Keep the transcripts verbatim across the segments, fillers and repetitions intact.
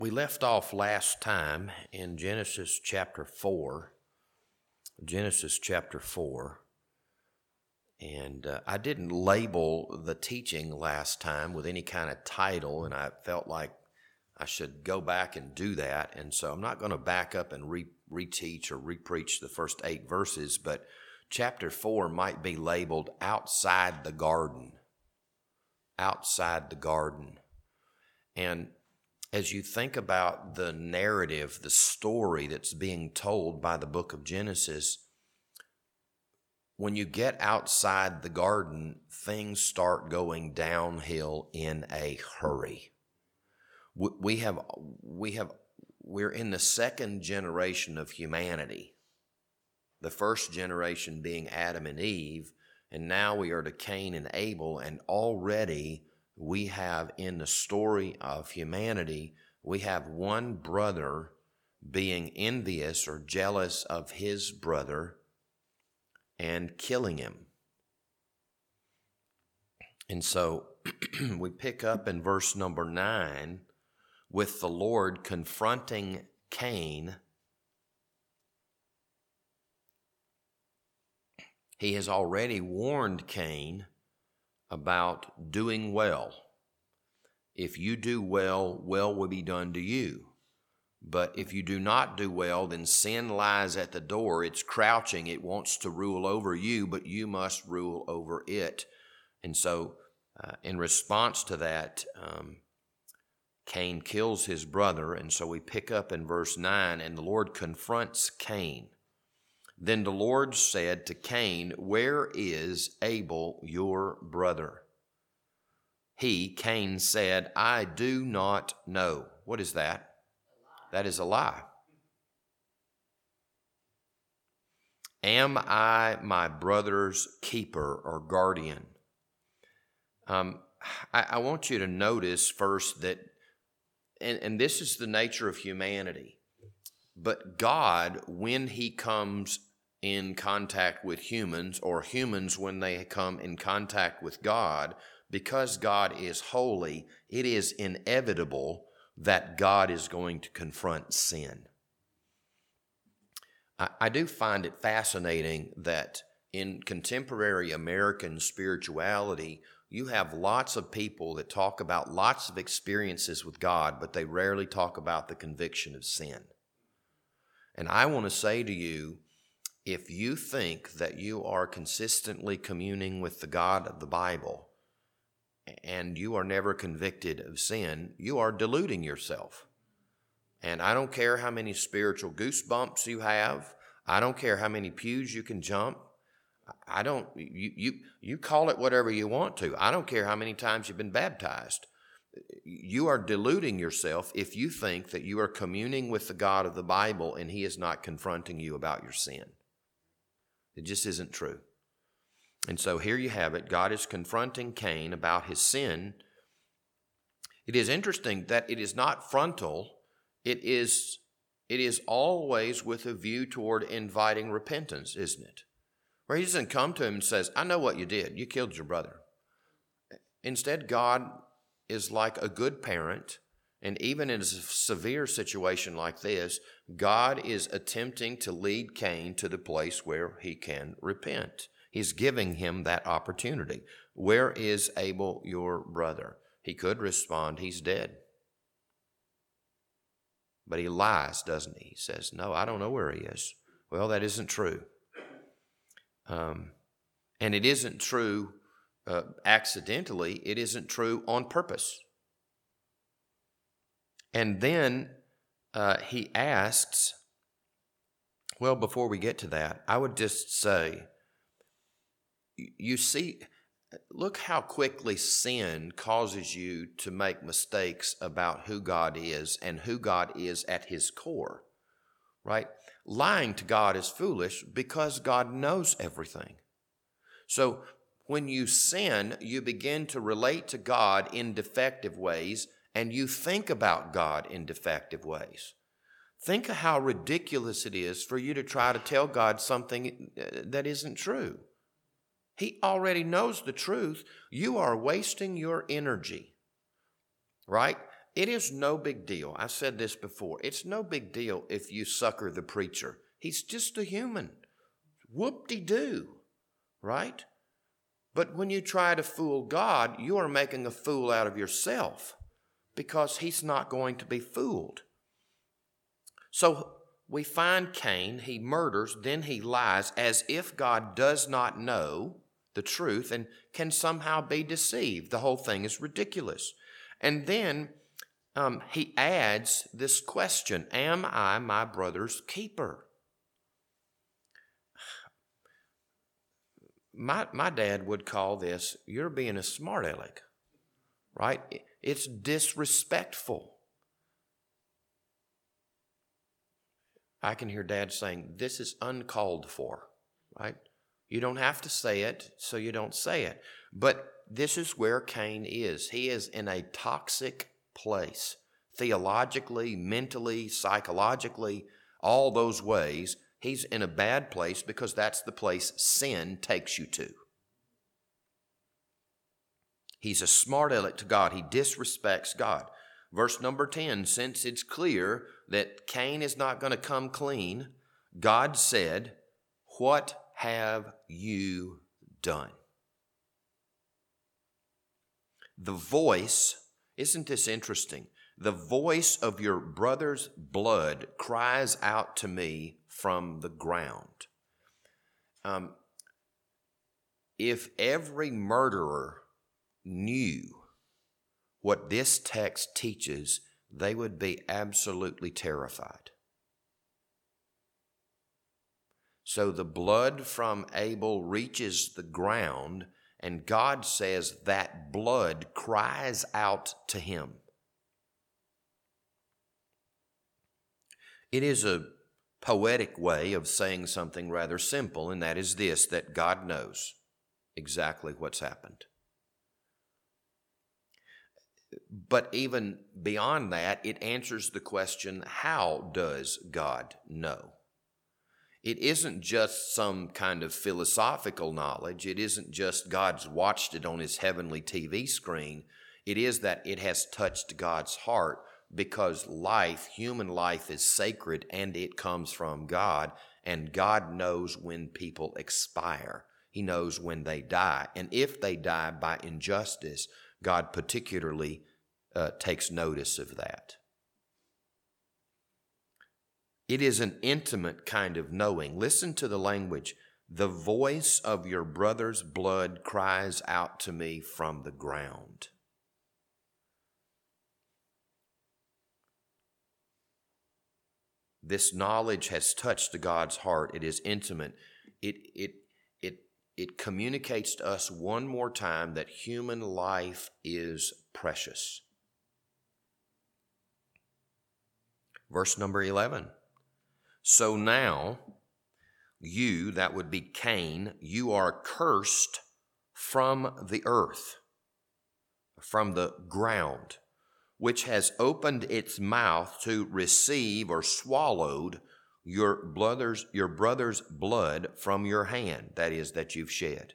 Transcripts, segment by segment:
We left off last time in Genesis chapter four. Genesis chapter four. And uh, I didn't label the teaching last time with any kind of title, and I felt like I should go back and do that. And so I'm not going to back up and re- reteach or repreach the first eight verses, but chapter four might be labeled Outside the Garden. Outside the Garden. And as you think about the narrative, the story that's being told by the book of Genesis, when you get outside the garden, things start going downhill in a hurry. We have, we have, we're in the second generation of humanity. The first generation being Adam and Eve, and now we are to Cain and Abel, and already we have in the story of humanity, we have one brother being envious or jealous of his brother and killing him. And so we pick up in verse number nine with the Lord confronting Cain. He has already warned Cain about doing well. If you do well, well will be done to you. But if you do not do well, then sin lies at the door. It's crouching. It wants to rule over you, but you must rule over it. And so uh, in response to that, um, Cain kills his brother. And so we pick up in verse nine, and the Lord confronts Cain. Then the Lord said to Cain, "Where is Abel, your brother?" He, Cain, said, "I do not know." What is that? That is a lie. Am I my brother's keeper or guardian? Um, I, I want you to notice first that, and, and this is the nature of humanity, but God, when he comes in contact with humans, or humans when they come in contact with God, because God is holy, it is inevitable that God is going to confront sin. I, I do find it fascinating that in contemporary American spirituality, you have lots of people that talk about lots of experiences with God, but they rarely talk about the conviction of sin. And I want to say to you, if you think that you are consistently communing with the God of the Bible and you are never convicted of sin, you are deluding yourself. And I don't care how many spiritual goosebumps you have. I don't care how many pews you can jump. I don't, you, you, you call it whatever you want to. I don't care how many times you've been baptized. You are deluding yourself if you think that you are communing with the God of the Bible and he is not confronting you about your sin. It just isn't true. And so here you have it. God is confronting Cain about his sin. It is interesting that it is not frontal. It is, it is always with a view toward inviting repentance, isn't it? Where he doesn't come to him and says, "I know what you did. You killed your brother." Instead, God is like a good parent. And even in a severe situation like this, God is attempting to lead Cain to the place where he can repent. He's giving him that opportunity. "Where is Abel, your brother?" He could respond, "He's dead." But he lies, doesn't he? He says, "No, I don't know where he is." Well, that isn't true. Um, and it isn't true uh, accidentally. It isn't true on purpose. And then uh, he asks, well, before we get to that, I would just say, you see, look how quickly sin causes you to make mistakes about who God is and who God is at his core, right? Lying to God is foolish because God knows everything. So when you sin, you begin to relate to God in defective ways, and you think about God in defective ways. Think of how ridiculous it is for you to try to tell God something that isn't true. He already knows the truth. You are wasting your energy, right? it is no big deal. I've said this before. It's no big deal if you sucker the preacher. He's just a human. Whoop-de-doo, right? But when you try to fool God, you are making a fool out of yourself because he's not going to be fooled. So we find Cain, he murders, then he lies as if God does not know the truth and can somehow be deceived. The whole thing is ridiculous. And then um, he adds this question, am I my brother's keeper? My, my dad would call this, you're being a smart aleck, right? It's disrespectful. I can hear Dad saying, this is uncalled for, right? You don't have to say it, so you don't say it. But this is where Cain is. He is in a toxic place, theologically, mentally, psychologically, all those ways. He's in a bad place because that's the place sin takes you to. He's a smart aleck to God. He disrespects God. Verse number ten, since it's clear that Cain is not going to come clean, God said, what have you done? The voice, isn't this interesting? The voice of your brother's blood cries out to me from the ground. Um, if every murderer knew what this text teaches, they would be absolutely terrified. So the blood from Abel reaches the ground, and God says that blood cries out to him. It is a poetic way of saying something rather simple, and that is this, that God knows exactly what's happened. But even beyond that, it answers the question, how does God know? It isn't just some kind of philosophical knowledge. It isn't just God's watched it on his heavenly T V screen. It is that it has touched God's heart because life, human life, is sacred and it comes from God, and God knows when people expire. He knows when they die. And if they die by injustice, God particularly uh, takes notice of that. It is an intimate kind of knowing. Listen to the language. The voice of your brother's blood cries out to me from the ground. This knowledge has touched God's heart. It is intimate. It, it, it, it communicates to us one more time that human life is precious. Verse number eleven. So now, you, that would be Cain, you are cursed from the earth, from the ground, which has opened its mouth to receive or swallowed your brother's, your brother's blood from your hand, that is, that you've shed.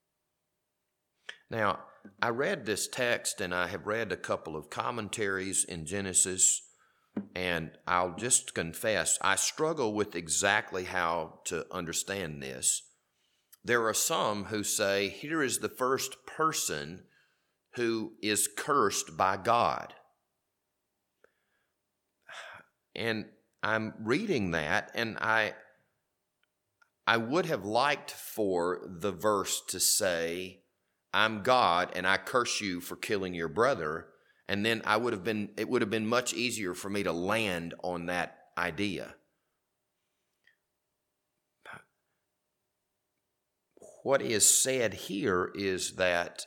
Now, I read this text and I have read a couple of commentaries in Genesis, and I'll just confess, I struggle with exactly how to understand this. There are some who say, here is the first person who is cursed by God. And I'm reading that, and I, I would have liked for the verse to say, I'm God, and I curse you for killing your brother. And then I would have been, it would have been much easier for me to land on that idea. What is said here is that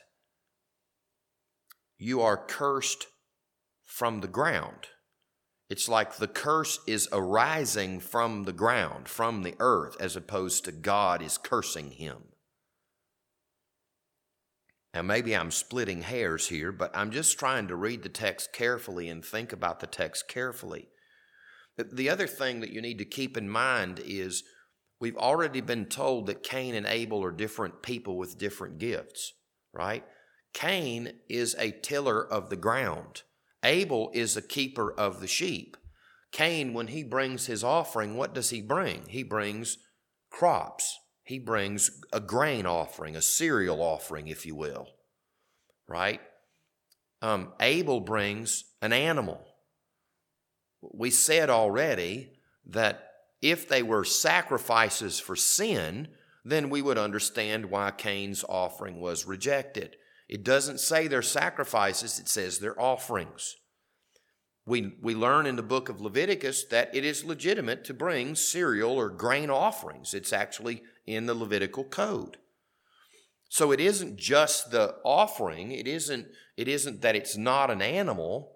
you are cursed from the ground. It's like the curse is arising from the ground, from the earth, as opposed to God is cursing him. Now, maybe I'm splitting hairs here, but I'm just trying to read the text carefully and think about the text carefully. The other thing that you need to keep in mind is we've already been told that Cain and Abel are different people with different gifts, right? Cain is a tiller of the ground. Abel is a keeper of the sheep. Cain, when he brings his offering, what does he bring? He brings crops. He brings a grain offering, a cereal offering, if you will, right? Um, Abel brings an animal. We said already that if they were sacrifices for sin, then we would understand why Cain's offering was rejected. It doesn't say they're sacrifices, it says they're offerings. We, we learn in the book of Leviticus that it is legitimate to bring cereal or grain offerings. It's actually in the Levitical code. So it isn't just the offering. It isn't, it isn't that it's not an animal.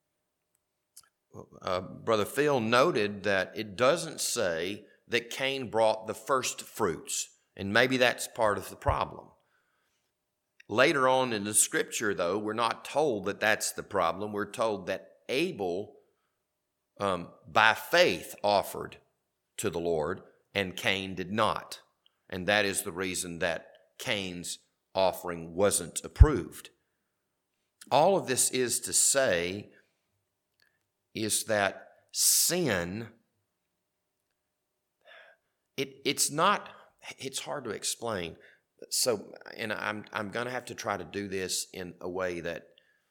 Uh, Brother Phil noted that it doesn't say that Cain brought the first fruits, and maybe that's part of the problem. Later on in the scripture, though, we're not told that that's the problem. We're told that Abel, um, by faith, offered to the Lord, and Cain did not. And that is the reason that Cain's offering wasn't approved. All of this is to say is that sin, it, it's not, it's hard to explain. So, and I'm, I'm going to have to try to do this in a way that,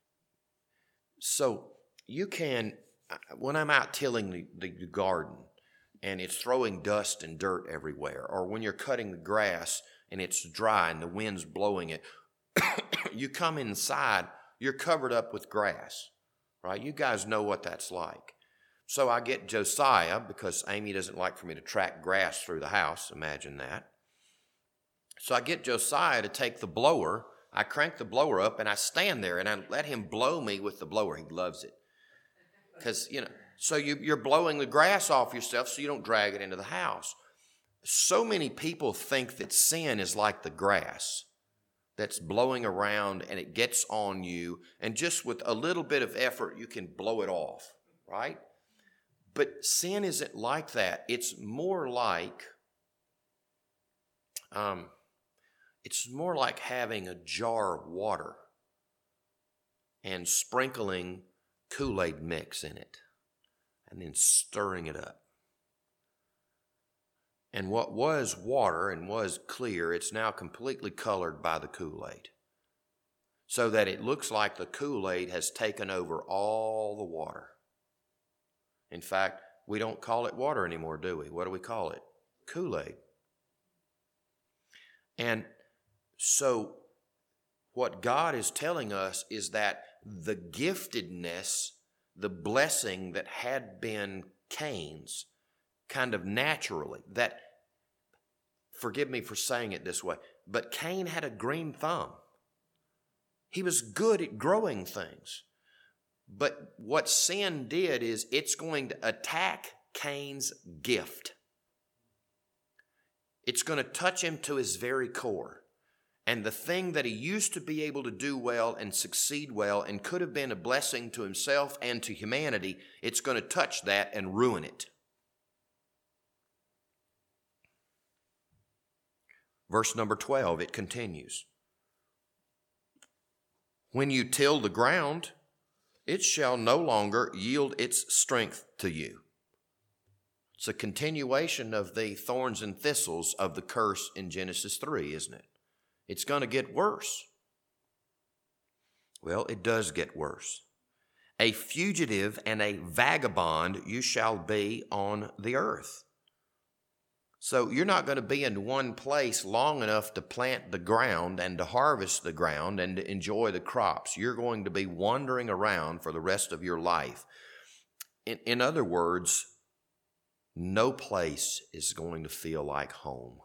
so you can, when I'm out tilling the, the garden and it's throwing dust and dirt everywhere, or when you're cutting the grass and it's dry and the wind's blowing it, you come inside, you're covered up with grass, right? You guys know what that's like. So I get Josiah, because Amy doesn't like for me to track grass through the house, imagine that. So I get Josiah to take the blower, I crank the blower up and I stand there and I let him blow me with the blower. He loves it. Because, you know, so you, you're blowing the grass off yourself so you don't drag it into the house. So many people think that sin is like the grass that's blowing around and it gets on you, and just with a little bit of effort you can blow it off, right? But sin isn't like that. It's more like, um, it's more like having a jar of water and sprinkling Kool-Aid mix in it and then stirring it up. And what was water and was clear, it's now completely colored by the Kool-Aid, so that it looks like the Kool-Aid has taken over all the water. In fact, we don't call it water anymore, do we? What do we call it? Kool-Aid. And so what God is telling us is that the giftedness, the blessing that had been Cain's, kind of naturally, that, forgive me for saying it this way, but Cain had a green thumb. He was good at growing things. But what sin did is it's going to attack Cain's gift. It's going to touch him to his very core. And the thing that he used to be able to do well and succeed well and could have been a blessing to himself and to humanity, it's going to touch that and ruin it. Verse number twelve, it continues. When you till the ground, it shall no longer yield its strength to you. It's a continuation of the thorns and thistles of the curse in Genesis three, isn't it? It's going to get worse. Well, it does get worse. A fugitive and a vagabond you shall be on the earth. So you're not going to be in one place long enough to plant the ground and to harvest the ground and to enjoy the crops. You're going to be wandering around for the rest of your life. In, in other words, no place is going to feel like home.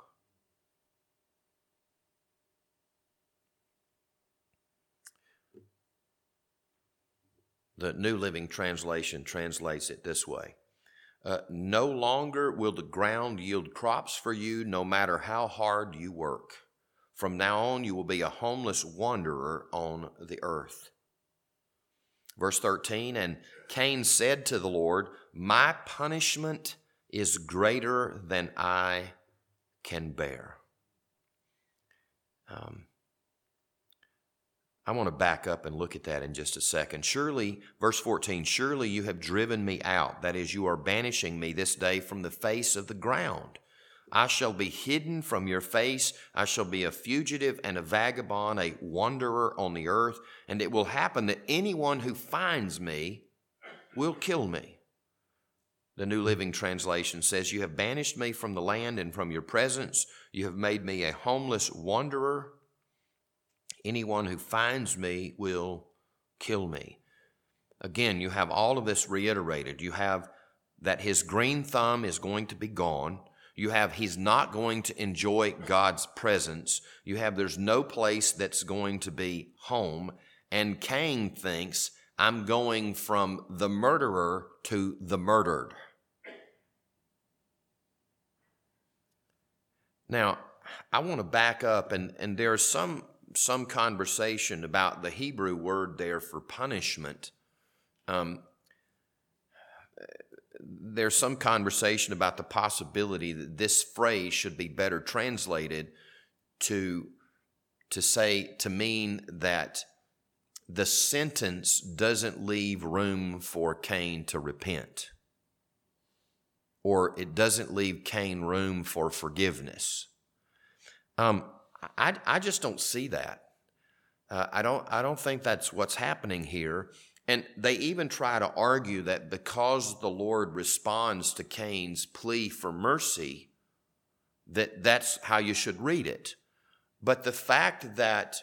The New Living Translation translates it this way. Uh, no longer will the ground yield crops for you, no matter how hard you work. From now on, you will be a homeless wanderer on the earth. Verse thirteen, and Cain said to the Lord, my punishment is greater than I can bear. Um, I want to back up and look at that in just a second. Surely, verse fourteen, surely you have driven me out. That is, you are banishing me this day from the face of the ground. I shall be hidden from your face. I shall be a fugitive and a vagabond, a wanderer on the earth. And it will happen that anyone who finds me will kill me. The New Living Translation says, you have banished me from the land and from your presence. You have made me a homeless wanderer. Anyone who finds me will kill me. Again, you have all of this reiterated. You have that his green thumb is going to be gone. You have he's not going to enjoy God's presence. You have there's no place that's going to be home. And Cain thinks, I'm going from the murderer to the murdered. Now, I want to back up, and, and there's some, some conversation about the Hebrew word there for punishment. Um, there's some conversation about the possibility that this phrase should be better translated to, to say, to mean that the sentence doesn't leave room for Cain to repent, or it doesn't leave Cain room for forgiveness. Um, I, I just don't see that. Uh, I don't, I don't think that's what's happening here. And they even try to argue that because the Lord responds to Cain's plea for mercy, that that's how you should read it. But the fact that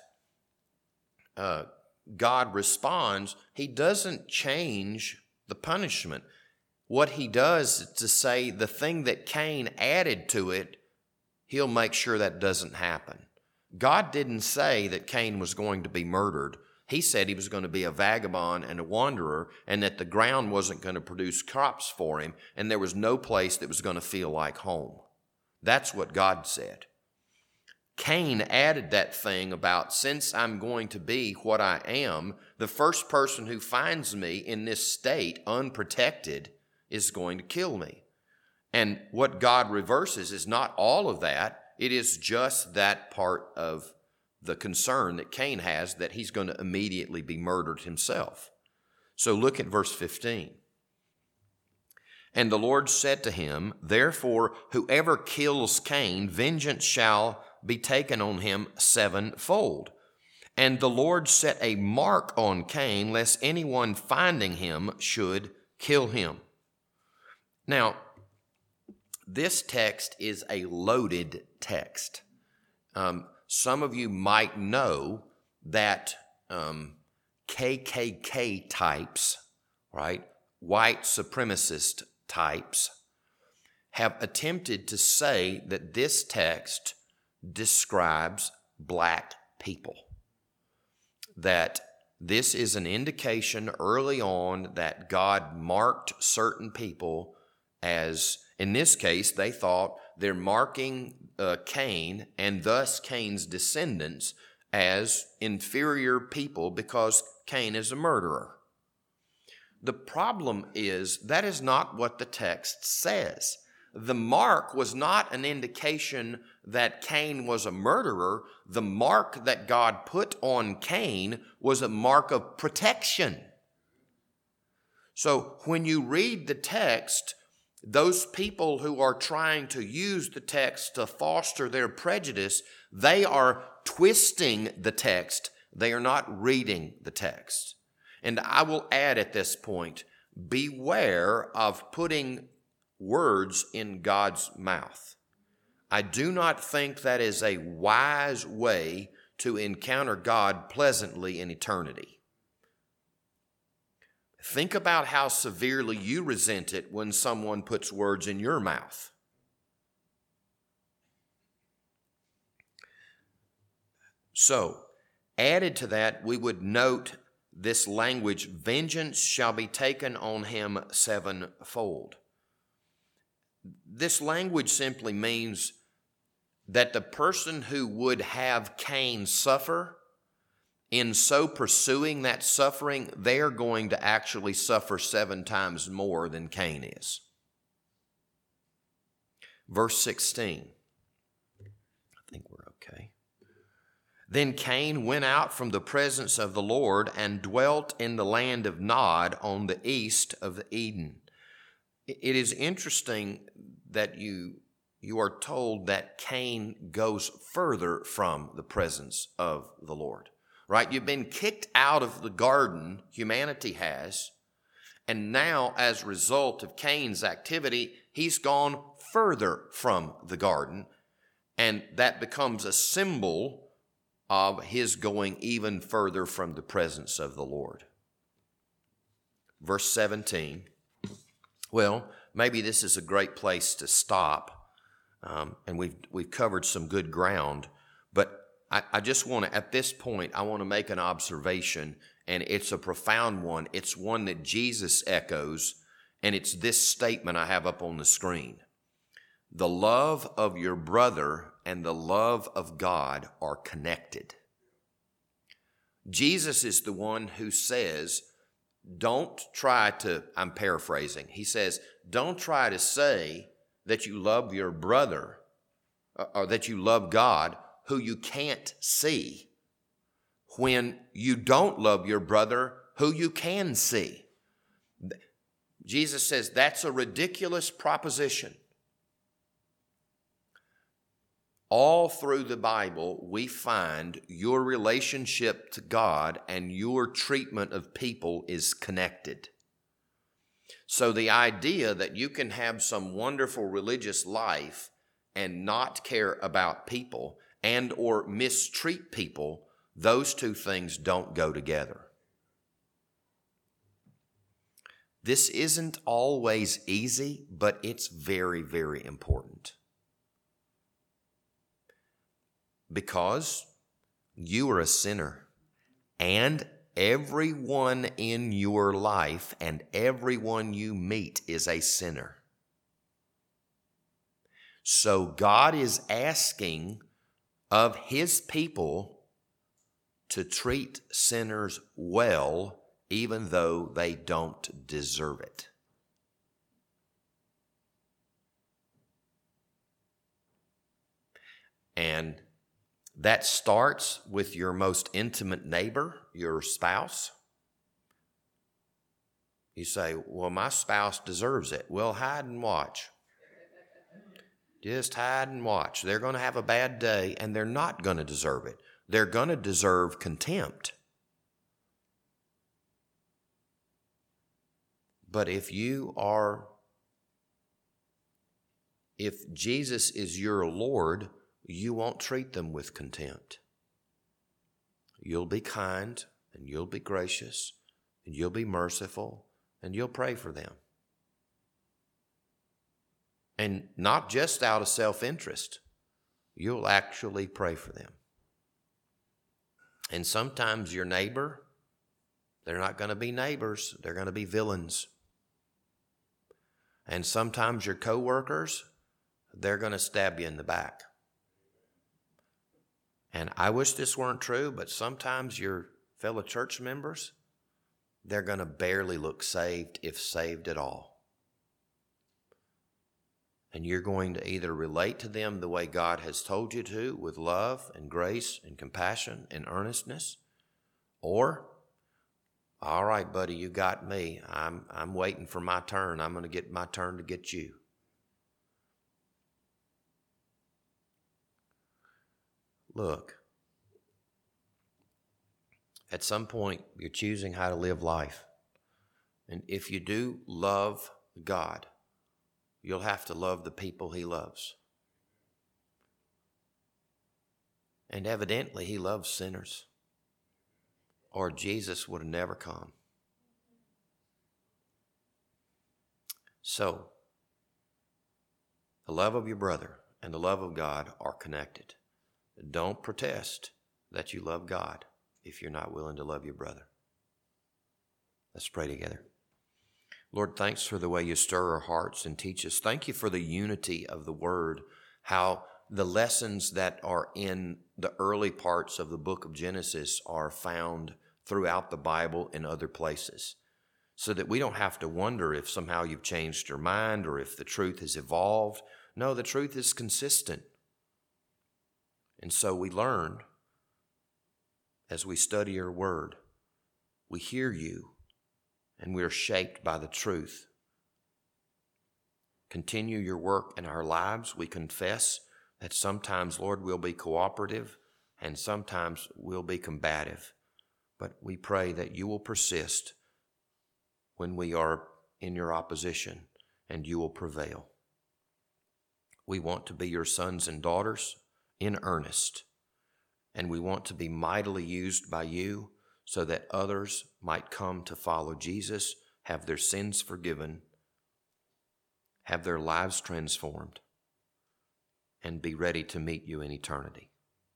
uh, God responds, he doesn't change the punishment. What he does is to say the thing that Cain added to it, he'll make sure that doesn't happen. God didn't say that Cain was going to be murdered. He said he was going to be a vagabond and a wanderer, and that the ground wasn't going to produce crops for him, and there was no place that was going to feel like home. That's what God said. Cain added that thing about, since I'm going to be what I am, the first person who finds me in this state unprotected is going to kill me. And what God reverses is not all of that. It is just that part of the concern that Cain has, that he's going to immediately be murdered himself. So look at verse fifteen. And the Lord said to him, therefore, whoever kills Cain, vengeance shall be taken on him sevenfold. And the Lord set a mark on Cain, lest anyone finding him should kill him. Now, this text is a loaded text. Um, some of you might know that um, K K K types, right, white supremacist types, have attempted to say that this text describes black people. That this is an indication early on that God marked certain people as, in this case, they thought they're marking uh, Cain and thus Cain's descendants as inferior people because Cain is a murderer. The problem is that is not what the text says. The mark was not an indication that Cain was a murderer. The mark that God put on Cain was a mark of protection. So when you read the text, those people who are trying to use the text to foster their prejudice, they are twisting the text. They are not reading the text. And I will add at this point, beware of putting words in God's mouth. I do not think that is a wise way to encounter God pleasantly in eternity. Think about how severely you resent it when someone puts words in your mouth. So, added to that, we would note this language, vengeance shall be taken on him sevenfold. This language simply means that the person who would have Cain suffer, in so pursuing that suffering, they're going to actually suffer seven times more than Cain is. Verse sixteen. I think we're okay. Then Cain went out from the presence of the Lord and dwelt in the land of Nod on the east of Eden. It is interesting that you, you are told that Cain goes further from the presence of the Lord, right? You've been kicked out of the garden, humanity has, and now as a result of Cain's activity, he's gone further from the garden, and that becomes a symbol of his going even further from the presence of the Lord. Verse seventeen. Well, maybe this is a great place to stop, um, and we've we've covered some good ground. But I, I just want to, at this point, I want to make an observation, and it's a profound one. It's one that Jesus echoes, and it's this statement I have up on the screen. The love of your brother and the love of God are connected. Jesus is the one who says, don't try to, I'm paraphrasing, he says, don't try to say that you love your brother or that you love God who you can't see when you don't love your brother who you can see. Jesus says that's a ridiculous proposition. All through the Bible, we find your relationship to God and your treatment of people is connected. So the idea that you can have some wonderful religious life and not care about people and or mistreat people, those two things don't go together. This isn't always easy, but it's very, very important. Because you are a sinner, and everyone in your life and everyone you meet is a sinner. So God is asking of his people to treat sinners well, even though they don't deserve it. And that starts with your most intimate neighbor, your spouse. You say, well, my spouse deserves it. Well, hide and watch. Just hide and watch. They're going to have a bad day, and they're not going to deserve it. They're going to deserve contempt. But if you are, if Jesus is your Lord, you won't treat them with contempt. You'll be kind, and you'll be gracious, and you'll be merciful, and you'll pray for them. And not just out of self-interest. You'll actually pray for them. And sometimes your neighbor, they're not going to be neighbors. They're going to be villains. And sometimes your coworkers, they're going to stab you in the back. And I wish this weren't true, but sometimes your fellow church members, they're going to barely look saved, if saved at all. And you're going to either relate to them the way God has told you to, with love and grace and compassion and earnestness, or, all right, buddy, you got me. I'm, I'm waiting for my turn. I'm going to get my turn to get you. Look, at some point, you're choosing how to live life. And if you do love God, you'll have to love the people he loves. And evidently, he loves sinners, or Jesus would have never come. So, the love of your brother and the love of God are connected. Don't protest that you love God if you're not willing to love your brother. Let's pray together. Lord, thanks for the way you stir our hearts and teach us. Thank you for the unity of the Word, how the lessons that are in the early parts of the book of Genesis are found throughout the Bible in other places, so that we don't have to wonder if somehow you've changed your mind or if the truth has evolved. No, the truth is consistent. And so we learn as we study your word, we hear you and we are shaped by the truth. Continue your work in our lives. We confess that sometimes, Lord, we'll be cooperative and sometimes we'll be combative. But we pray that you will persist when we are in your opposition and you will prevail. We want to be your sons and daughters in earnest, and we want to be mightily used by you so that others might come to follow Jesus, have their sins forgiven, have their lives transformed, and be ready to meet you in eternity.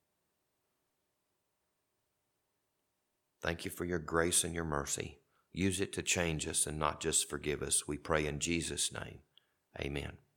Thank you for your grace and your mercy. Use it to change us and not just forgive us. We pray in Jesus' name. Amen.